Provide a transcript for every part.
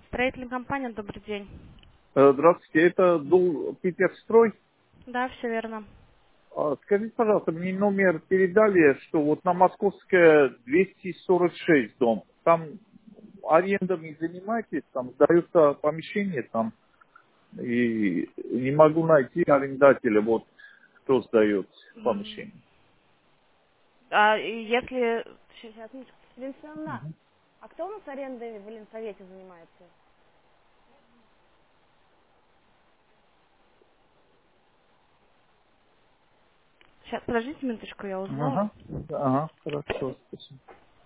Строительная компания, добрый день. Здравствуйте, это Питерстрой. Да, все верно. Скажите, пожалуйста, мне номер передали, что вот на Московская 246 дом. Там арендами занимаетесь, там сдаются помещения там, и не могу найти арендателя, вот кто сдает Мгм. помещение. А если... Сейчас, минуточку. Венсана, а кто у нас арендой в Ленсовете занимается? Сейчас, подождите минуточку, я узнаю. Ага, ага, хорошо, спасибо.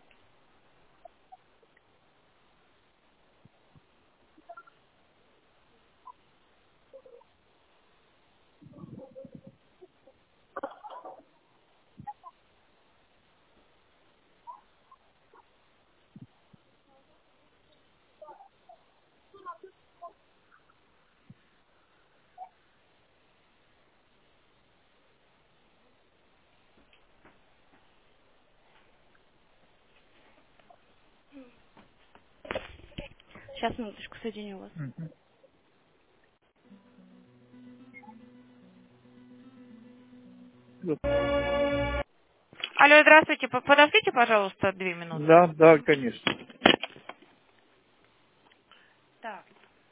Сейчас, минуточку, соединю вас. Алло, здравствуйте. Подождите, пожалуйста, 2 минуты. Да, да, конечно. Так.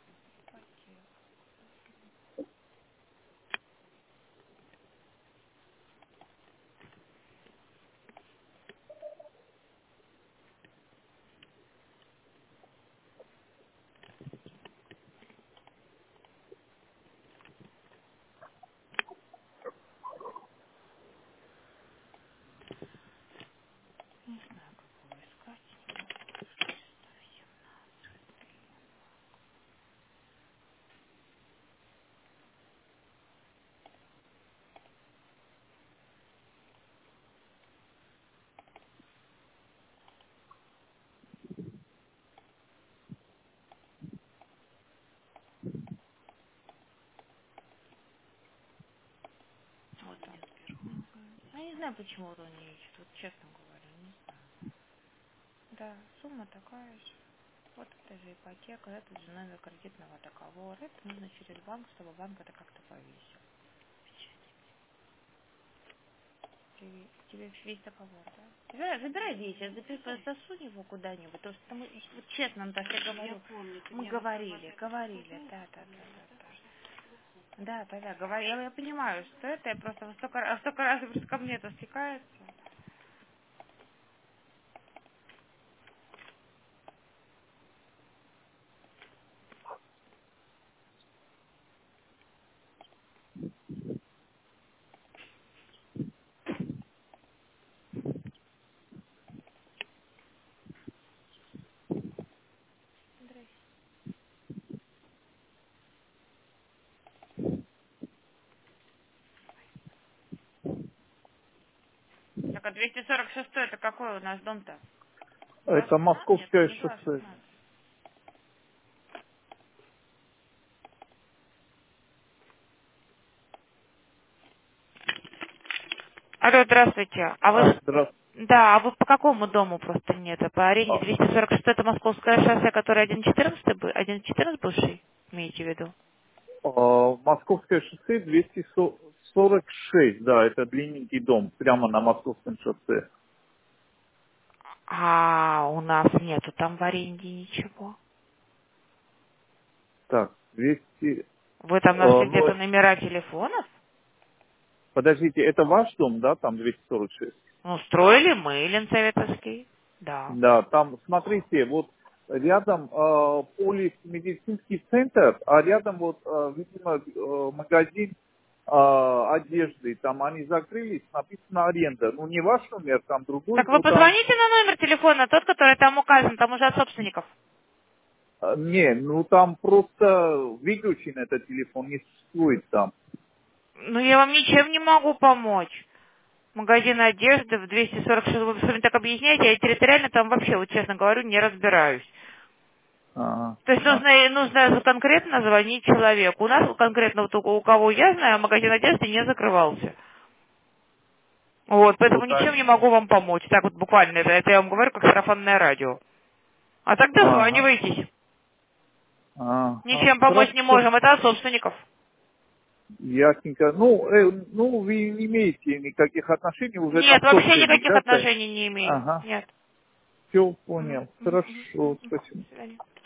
Вот он. Я не знаю, почему вот он не ищет, вот честно говоря, не знаю. Да, сумма такая же. Вот это же ипотека, это же номер кредитного договора. Это нужно через банк, чтобы банк это как-то повесил. Тебе весь договор, да? Забирай вещи, засунь его куда-нибудь. Потому что мы, вот честно, Наташа, я говорю, мы говорили, да, да, да, да, да. Да, да, да, говори. Я понимаю, что это, я просто столько раз просто ко мне это стекается. Так, а 246 это какой у нас дом-то? Это Глаз? Нет, Московское не глаз, шоссе. Алло, здравствуйте. А вы, Здравствуйте. да, а вы по какому дому просто нет? По арене 246 это Московское шоссе, которое 1.14 бывший, имеете в виду? Московское шоссе 246, да, это длинненький дом, прямо на Московском шоссе. А у нас нету там в аренде ничего. Так, 200... Вы там нашли ну, где-то номера телефонов? подождите, это ваш дом, да, там 246? Ну, строили мы, Ленсоветовский. Да. Да, там, смотрите, вот рядом полис медицинский центр, а рядом вот, видимо, магазин одежды, там они закрылись, написано аренда. Ну, не ваш номер, там другой, Так вы ну, там позвоните на номер телефона, тот, который там указан, там уже от собственников. Не, ну там просто выключен этот телефон, не существует там. Ну, я вам ничем не могу помочь. Магазин одежды в 246, вы все время так объясняете, я территориально там вообще, вот честно говорю, не разбираюсь. Ага, То есть ага. нужно конкретно звонить человеку. У нас конкретно вот у кого я знаю, магазин одежды не закрывался. Вот, поэтому Вот ничем не они. могу вам помочь. Так вот буквально, это я вам говорю как сарафанное радио. А тогда Ага. дозванивайтесь. Ничем помочь не Хорошо. можем, это от собственников. Ясненько. Ну, вы не имеете никаких отношений уже Нет, как вообще собственник, никаких да? отношений не имею. Ага. Нет. Все Мгм, понял. мгм, мгм, Хорошо, мгм. спасибо. До свидания.